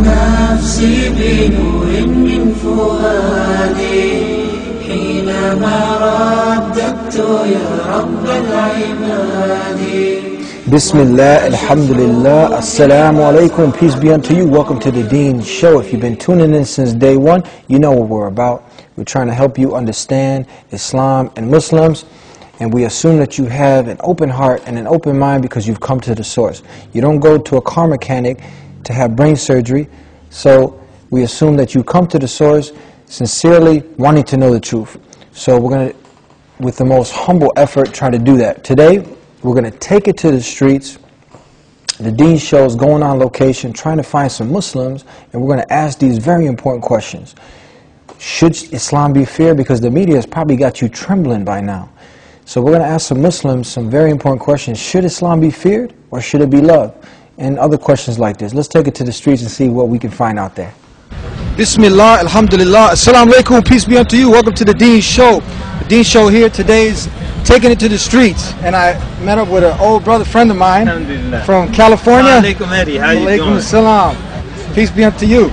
نفسي بنور من فؤادي حينما رددت يا رب العباد. Bismillah, Alhamdulillah, Assalamu alaikum, peace be unto you. Welcome to the Deen Show. If you've been tuning in since day one, you know what we're about. We're trying to help you understand Islam and Muslims, and we assume that you have an open heart and an open mind because you've come to the source. You don't go to a car mechanic to have brain surgery, so we assume that you come to the source sincerely wanting to know the truth. So we're going to, with the most humble effort, try to do that. Today, we're going to take it to the streets. The Deen Show is going on location, trying to find some Muslims, and we're going to ask these very important questions. Should Islam be feared? Because the media has probably got you trembling by now. So we're going to ask some Muslims some very important questions. Should Islam be feared, or should it be loved? And other questions like this. Let's take it to the streets and see what we can find out there. Bismillah, Alhamdulillah, Assalamu alaikum, peace be unto you. Welcome to the Deen Show. The Deen Show here today is taking it to the streets, and I met up with an old brother friend of mine from California. Alaikum Eddie, how you doing? Alaikum salam. Peace be unto you.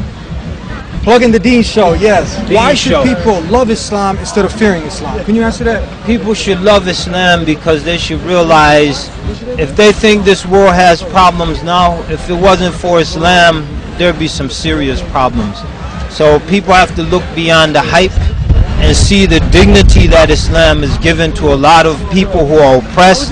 Plugging the Deen Show, yes. Why should people love Islam instead of fearing Islam? Can you answer that? People should love Islam because they should realize if they think this world has problems now, if it wasn't for Islam, there'd be some serious problems. So people have to look beyond the hype and see the dignity that Islam is given to a lot of people who are oppressed,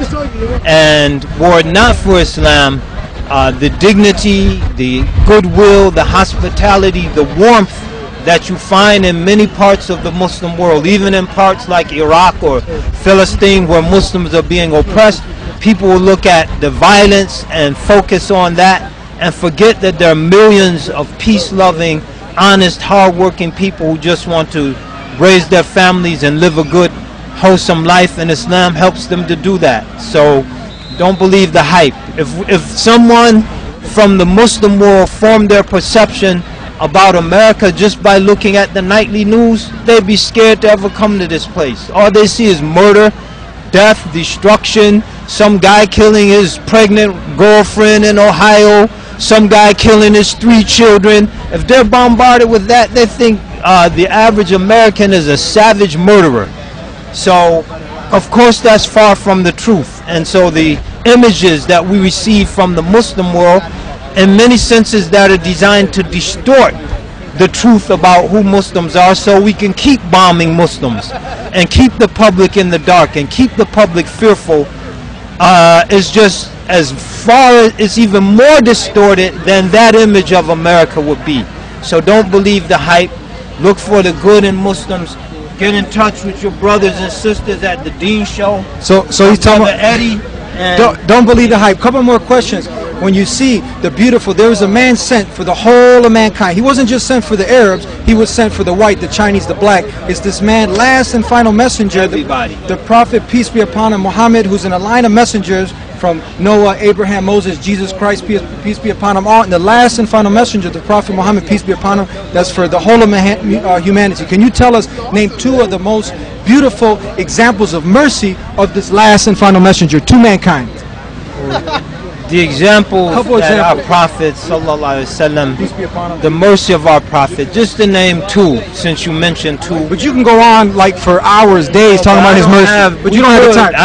and were it not for Islam, the dignity, the goodwill, the hospitality, the warmth that you find in many parts of the Muslim world, even in parts like Iraq or Philistine where Muslims are being oppressed, people will look at the violence and focus on that and forget that there are millions of peace-loving, honest, hard-working people who just want to raise their families and live a good, wholesome life, and Islam helps them to do that. So don't believe the hype. If someone from the Muslim world formed their perception about America just by looking at the nightly news, they'd be scared to ever come to this place. All they see is murder, death, destruction, some guy killing his pregnant girlfriend in Ohio, some guy killing his 3 children. If they're bombarded with that, they think the average American is a savage murderer. So, of course, that's far from the truth. And so the images that we receive from the Muslim world, in many senses, that are designed to distort the truth about who Muslims are, so we can keep bombing Muslims and keep the public in the dark and keep the public fearful, is just as far, it's even more distorted than that image of America would be. So don't believe the hype. Look for the good in Muslims. Get in touch with your brothers and sisters at the Deen Show. So he's talking about Eddie. Don't believe the hype. Couple more questions. When you see the beautiful, there was a man sent for the whole of mankind. He wasn't just sent for the Arabs. He was sent for the white, the Chinese, the black. It's this man, last and final messenger, everybody. The Prophet, peace be upon him, Muhammad, who's in a line of messengers from Noah, Abraham, Moses, Jesus Christ, peace be upon them all. And the last and final messenger, the Prophet Muhammad, peace be upon him, that's for the whole of humanity. Can you tell us, name 2 of the most beautiful examples of mercy of this last and final messenger to mankind? The example that our Prophet sallallahu alaihi wasallam, the mercy of our Prophet, just to name 2, since you mentioned 2. But you can go on like for hours, days talking about his mercy. But you don't have the time.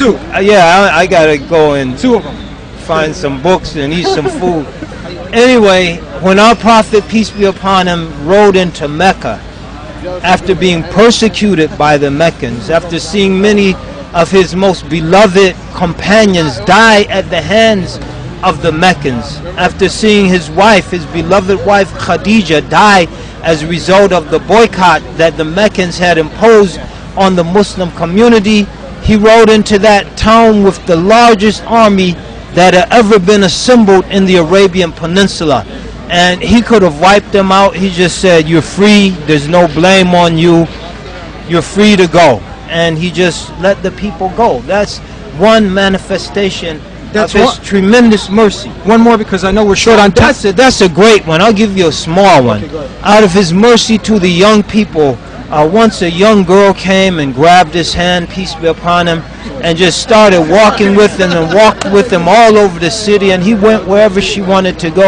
I gotta go and 2 of them. Find some books and eat some food. Anyway, when our Prophet, peace be upon him, rode into Mecca after being persecuted by the Meccans, after seeing many of his most beloved companions die at the hands of the Meccans, after seeing his wife, his beloved wife Khadija, die as a result of the boycott that the Meccans had imposed on the Muslim community, he rode into that town with the largest army that had ever been assembled in the Arabian Peninsula. And he could have wiped them out. He just said, "You're free, there's no blame on you, you're free to go." And he just let the people go. That's one manifestation of his tremendous mercy. One more, because I know we're short on time. That's a great one. I'll give you a small one. Out of his mercy to the young people, once a young girl came and grabbed his hand, peace be upon him, and just started walking with him and walked with him all over the city, and he went wherever she wanted to go.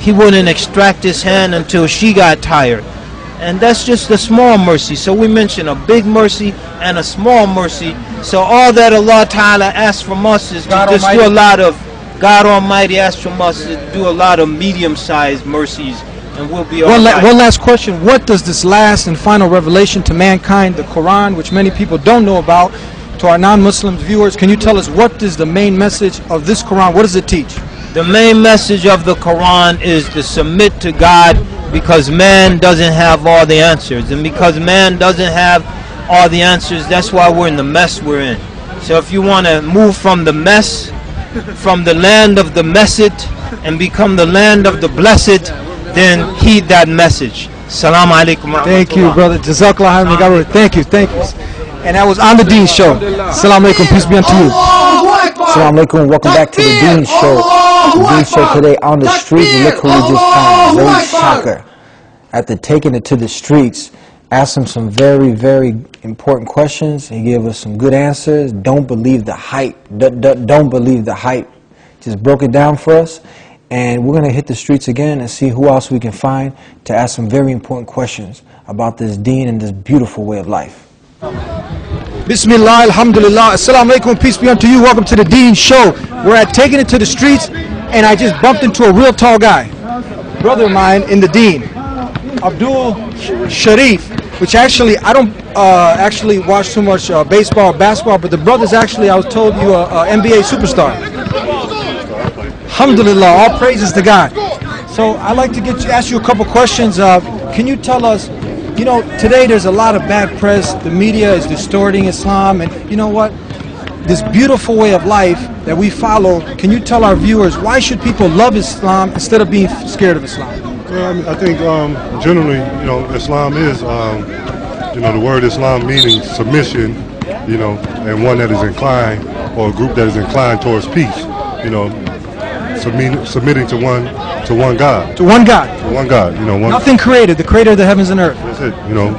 he wouldn't extract his hand until she got tired. And that's just a small mercy. So we mention a big mercy and a small mercy. So all that Allah Ta'ala asks from us is to just do a lot of, God Almighty asks from us to do a lot of medium-sized mercies, and we'll be all right. One last question. What does this last and final revelation to mankind, the Quran, which many people don't know about, to our non-Muslim viewers, can you tell us what is the main message of this Quran? What does it teach? The main message of the Quran is to submit to God, because man doesn't have all the answers. And because man doesn't have all the answers, that's why we're in the mess we're in. So if you want to move from the mess, from the land of the messed, and become the land of the blessed, then heed that message. Salaam alaikum. Thank you, brother. Jazakallah khairan. Thank you. And that was on the Deen Show. Assalamu alaikum. Peace be unto you. Assalamu alaikum. Welcome back to the Deen Show. The Deen Show today on the streets. Look who we just found. Zaid Shakir. After taking it to the streets, asked him some very, very important questions. He gave us some good answers. Don't believe the hype. Don't believe the hype. Just broke it down for us. And we're going to hit the streets again and see who else we can find to ask some very important questions about this deen and this beautiful way of life. Bismillah, alhamdulillah, assalamu alaikum, peace be unto you. Welcome to the Deen Show. We're at Taking It to the Streets, and I just bumped into a real tall guy, brother of mine in the Deen, Abdul Sharif, which actually, I don't actually watch too much baseball or basketball, but the brother's actually, I was told, you are an NBA superstar. Alhamdulillah, all praises to God. So I'd like to ask you a couple questions. Can you tell us, you know, today there's a lot of bad press. The media is distorting Islam, and you know what? This beautiful way of life that we follow, can you tell our viewers, why should people love Islam instead of being scared of Islam? Well, I think generally, you know, Islam is, you know, the word Islam meaning submission, you know, and one that is inclined, or a group that is inclined towards peace, you know, submitting to one God. To one God. To one God, you know. Nothing created, the creator of the heavens and earth. That's it, you know,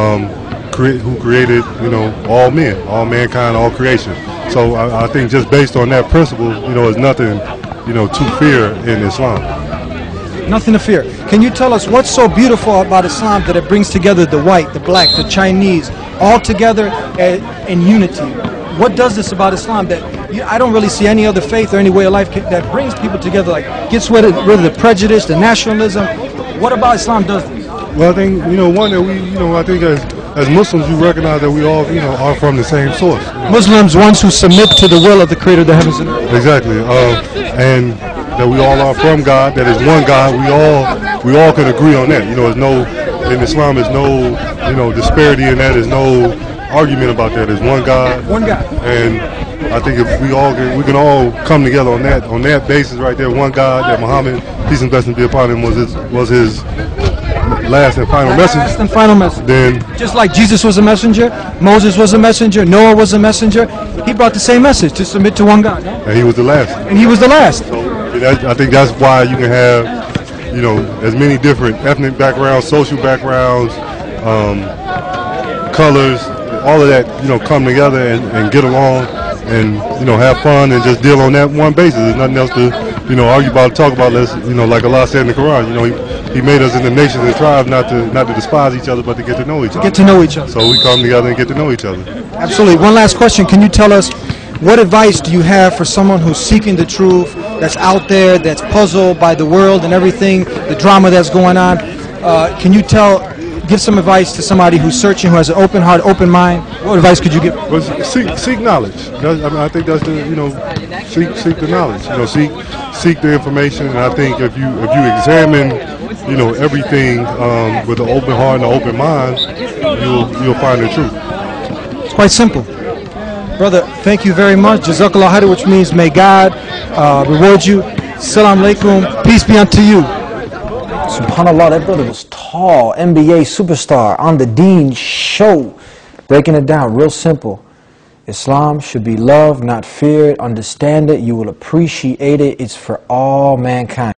who created, you know, all men, all mankind, all creation. So I think just based on that principle, you know, there's nothing, you know, to fear in Islam. Nothing to fear. Can you tell us what's so beautiful about Islam that it brings together the white, the black, the Chinese, all together in unity? What does this about Islam that I don't really see any other faith or any way of life that brings people together, like gets rid of the prejudice, the nationalism? What about Islam does this? Well, I think, you know, one that we, you know, I think as Muslims, we recognize that we all, you know, are from the same source. You know? Muslims, ones who submit to the will of the creator of the heavens and earth. Exactly. And that we all are from God, that is one God. We all can agree on that. You know, there's no, in Islam, there's no, you know, disparity in that. There's no argument about that. There's one God. One God. And I think if we can all come together on that basis right there. One God, that Muhammad, peace and blessings be upon him, was his last and final message. Last and final message. Then, just like Jesus was a messenger, Moses was a messenger, Noah was a messenger, he brought the same message, to submit to one God. And he was the last. And he was the last. So I think that's why you can have, you know, as many different ethnic backgrounds, social backgrounds, colors, all of that, you know, come together and get along and, you know, have fun and just deal on that one basis. There's nothing else to, you know, argue about, talk about. Let's, you know, like Allah said in the Quran, you know, He made us in the nations and tribes not to despise each other, but to get to know each other. Get to know each other. So we come together and get to know each other. Absolutely. One last question. Can you tell us, what advice do you have for someone who's seeking the truth, that's out there, that's puzzled by the world and everything, the drama that's going on? Can you give some advice to somebody who's searching, who has an open heart, open mind? What advice could you give? Well, seek knowledge. I think that's the, you know, seek the knowledge. You know, seek the information. And I think if you examine, you know, everything with an open heart and an open mind, you'll find the truth. It's quite simple. Brother, thank you very much. Jazakallah khair, which means may God reward you. Assalamu alaikum. Peace be unto you. SubhanAllah, that brother was tall, NBA superstar on the Deen Show. Breaking it down real simple. Islam should be loved, not feared. Understand it. You will appreciate it. It's for all mankind.